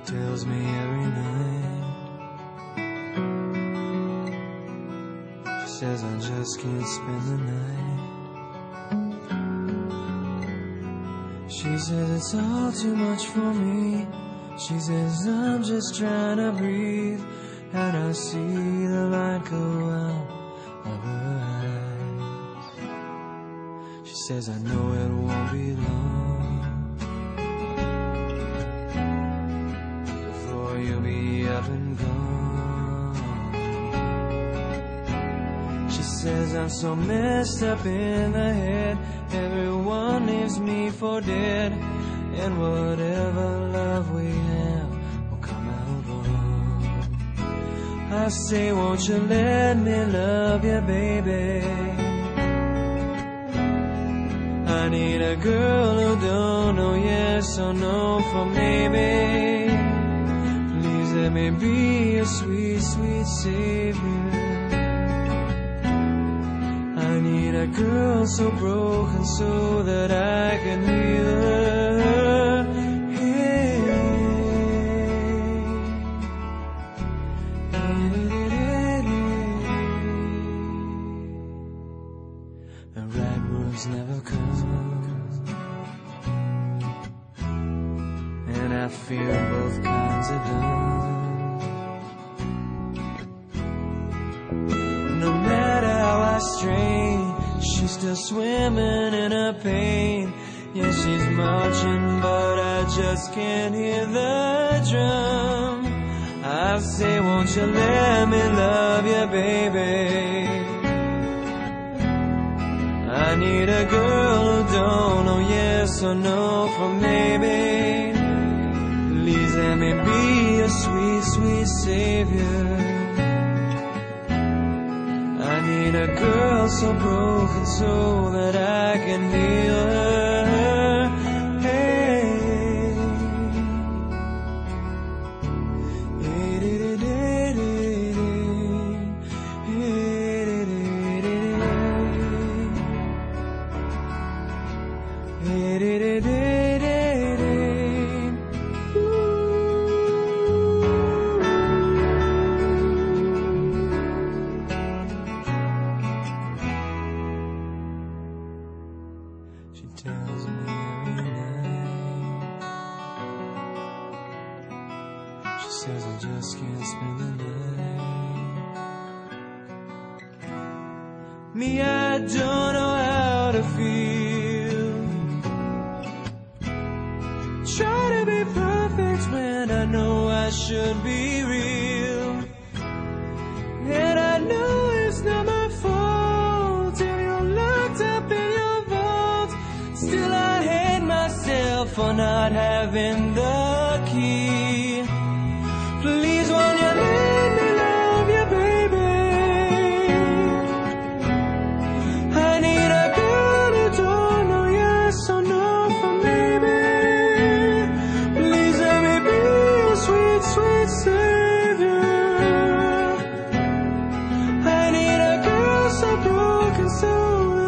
tells me every night. She says I just can't spend the night. She says it's all too much for me. She says I'm just trying to breathe, and I see the light go out of her eyes. She says I know it won't be long before you'll be up and gone. She says I'm so messed up in the head, everyone leaves me for dead, and whatever love we have will come out wrong. I say, won't you let me love you, baby? I need a girl who don't know yes or no for maybe. Please let me be a sweet, sweet savior. I need a girl so broken so that I can heal her. Hey. The right words never come, and I feel both kinds of dumb. No matter how I strain, she's still swimming in her pain. Yeah, she's marching, but I just can't hear the drum. I say, won't you let me love you, baby? I need a girl who don't know yes or no for maybe. Please let me be a sweet, sweet savior. I need a girl so broken so that I can heal her. Hey. She tells me every night. She says I just can't spend the night. Me, I don't know how to feel. Try to be perfect when I know I should be real. And I know it's not my fault if you're locked up in your vault. Still I hate myself for not having the key. Please won't you let me love you, baby? I need a girl who don't know yes or no for maybe. Please let me be your sweet, sweet savior. I need a girl so broken so